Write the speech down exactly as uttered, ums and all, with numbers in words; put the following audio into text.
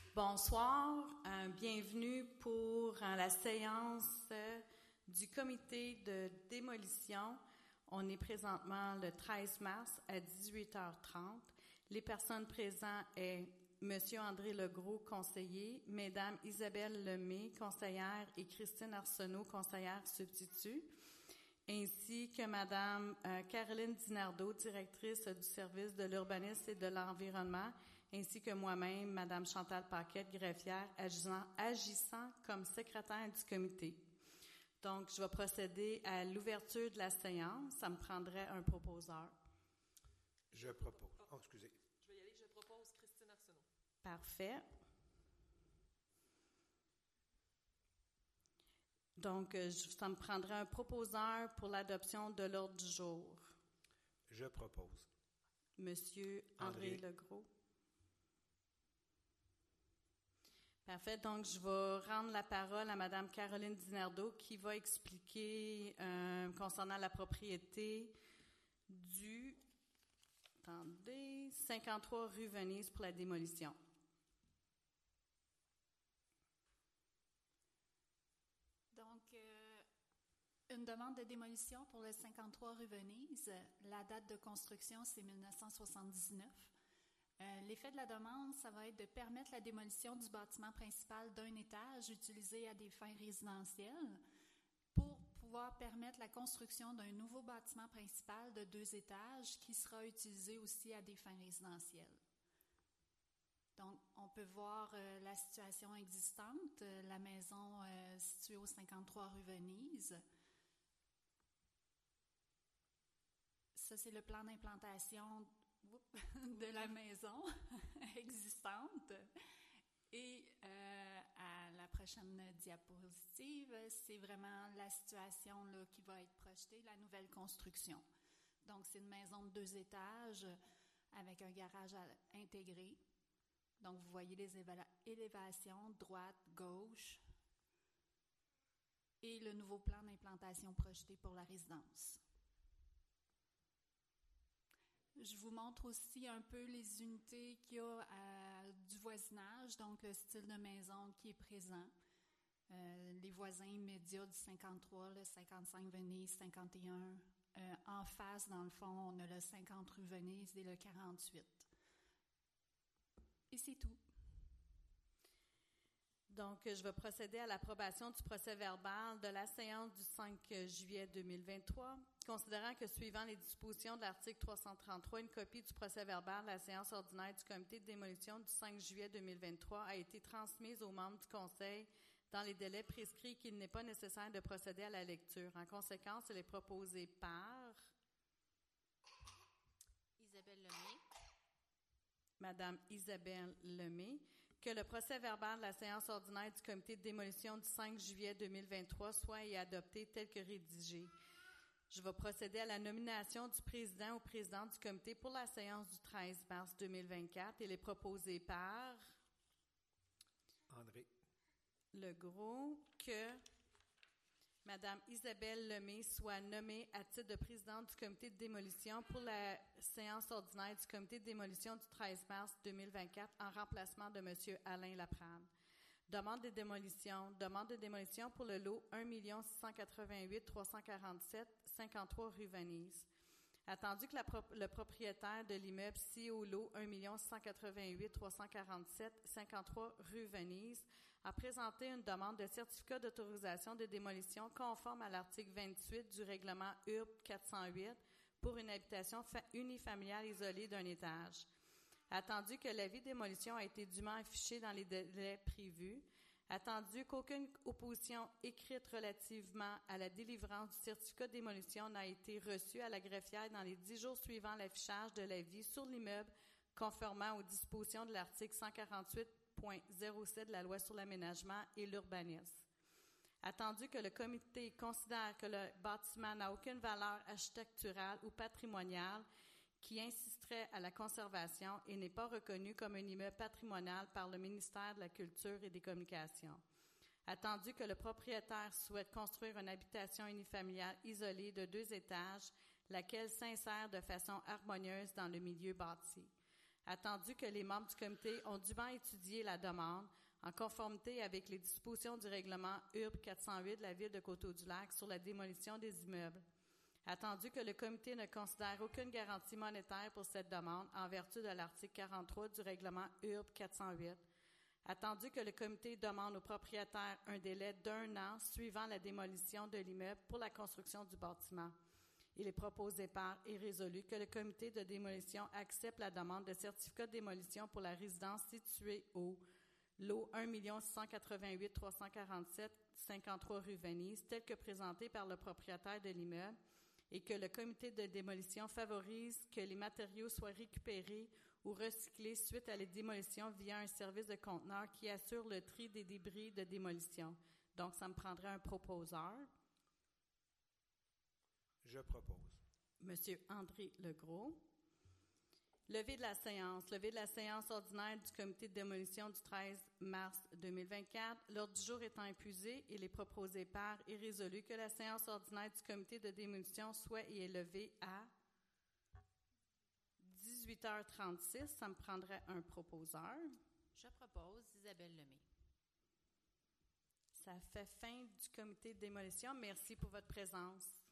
Bonsoir, euh, bienvenue pour euh, la séance euh, du comité de démolition. On est présentement le treize mars à dix-huit heures trente. Les personnes présentes sont Monsieur André Legros, conseiller, Mesdames Isabelle Lemay, conseillère, et Christine Arsenault, conseillère substitut, ainsi que Madame euh, Caroline Dinardeau, directrice du service de l'urbanisme et de l'environnement, ainsi que moi-même, Madame Chantal Paquette, greffière, agissant, agissant comme secrétaire du comité. Donc, je vais procéder à l'ouverture de la séance. Ça me prendrait un proposeur. Je propose. Oh, excusez. Je vais y aller. Je propose Christine Arsenault. Parfait. Donc, je, ça me prendrait un proposeur pour l'adoption de l'ordre du jour. Je propose. Monsieur André, André. Legros. Parfait. Donc, je vais rendre la parole à Madame Caroline Dinardeau qui va expliquer euh, concernant la propriété du, attendez, cinquante-trois rue Venise pour la démolition. Donc, euh, une demande de démolition pour le cinquante-trois rue Venise. La date de construction, c'est mille neuf cent soixante-dix-neuf. Euh, l'effet de la demande, ça va être de permettre la démolition du bâtiment principal d'un étage utilisé à des fins résidentielles pour pouvoir permettre la construction d'un nouveau bâtiment principal de deux étages qui sera utilisé aussi à des fins résidentielles. Donc, on peut voir euh, la situation existante, euh, la maison euh, située au cinquante-trois rue Venise. Ça, c'est le plan d'implantation de la maison existante. Et euh, à la prochaine diapositive, c'est vraiment la situation là, qui va être projetée, la nouvelle construction. Donc, c'est une maison de deux étages avec un garage à, intégré. Donc, vous voyez les éva- élévations, droite, gauche, et le nouveau plan d'implantation projeté pour la résidence. Je vous montre aussi un peu les unités qu'il y a à, du voisinage, donc le style de maison qui est présent. Euh, les voisins immédiats du cinquante-trois, le cinquante-cinq Venise, cinquante et un. Euh, en face, dans le fond, on a le cinquante rue Venise et le quarante-huit. Et c'est tout. Donc, je vais procéder à l'approbation du procès-verbal de la séance du cinq juillet deux mille vingt-trois. Considérant que, suivant les dispositions de l'article trois cent trente-trois, une copie du procès-verbal de la séance ordinaire du comité de démolition du cinq juillet deux mille vingt-trois a été transmise aux membres du Conseil dans les délais prescrits, qu'il n'est pas nécessaire de procéder à la lecture. En conséquence, elle est proposée par Isabelle Lemay. Madame Isabelle Lemay, que le procès-verbal de la séance ordinaire du comité de démolition du cinq juillet deux mille vingt-trois soit et adopté tel que rédigé. Je vais procéder à la nomination du président ou présidente du comité pour la séance du treize mars deux mille vingt-quatre. Elle est proposée par André Legros, que Madame Isabelle Lemay soit nommée à titre de présidente du comité de démolition pour la séance ordinaire du comité de démolition du treize mars deux mille vingt-quatre en remplacement de Monsieur Alain Laprade. Demande de démolition. Demande de démolition pour le lot un million six cent quatre-vingt-huit mille trois cent quarante-sept cinquante-trois rue Venise. Attendu que la pro- le propriétaire de l'immeuble situé au lot un million six cent quatre-vingt-huit mille trois cent quarante-sept cinquante-trois rue Venise a présenté une demande de certificat d'autorisation de démolition conforme à l'article vingt-huit du règlement U R B quatre cent huit pour une habitation fa- unifamiliale isolée d'un étage. Attendu que l'avis de démolition a été dûment affiché dans les délais prévus, attendu qu'aucune opposition écrite relativement à la délivrance du certificat de démolition n'a été reçue à la greffière dans les dix jours suivant l'affichage de l'avis sur l'immeuble, conformément aux dispositions de l'article cent quarante-huit point zéro sept de la Loi sur l'aménagement et l'urbanisme. Attendu que le comité considère que le bâtiment n'a aucune valeur architecturale ou patrimoniale qui insisterait à la conservation et n'est pas reconnu comme un immeuble patrimonial par le ministère de la Culture et des Communications. Attendu que le propriétaire souhaite construire une habitation unifamiliale isolée de deux étages, laquelle s'insère de façon harmonieuse dans le milieu bâti. Attendu que les membres du comité ont dûment étudié la demande en conformité avec les dispositions du règlement U R B quatre cent huit de la Ville de Coteau-du-Lac sur la démolition des immeubles. Attendu que le comité ne considère aucune garantie monétaire pour cette demande en vertu de l'article quarante-trois du règlement U R B quatre cent huit. Attendu que le comité demande au propriétaire un délai d'un an suivant la démolition de l'immeuble pour la construction du bâtiment. Il est proposé par et résolu que le comité de démolition accepte la demande de certificat de démolition pour la résidence située au lot un million six cent quatre-vingt-huit mille trois cent quarante-sept cinquante-trois rue Venise, tel que présenté par le propriétaire de l'immeuble, et que le comité de démolition favorise que les matériaux soient récupérés ou recyclés suite à la démolition via un service de conteneur qui assure le tri des débris de démolition. Donc, ça me prendrait un proposeur. Je propose. Monsieur André Legros. Levée de la séance. Levée de la séance ordinaire du comité de démolition du treize mars deux mille vingt-quatre. L'ordre du jour étant épuisé, il est proposé par et résolu que la séance ordinaire du comité de démolition soit et est levée à dix-huit heures trente-six. Ça me prendrait un proposeur. Je propose Isabelle Lemay. Ça fait fin du comité de démolition. Merci pour votre présence.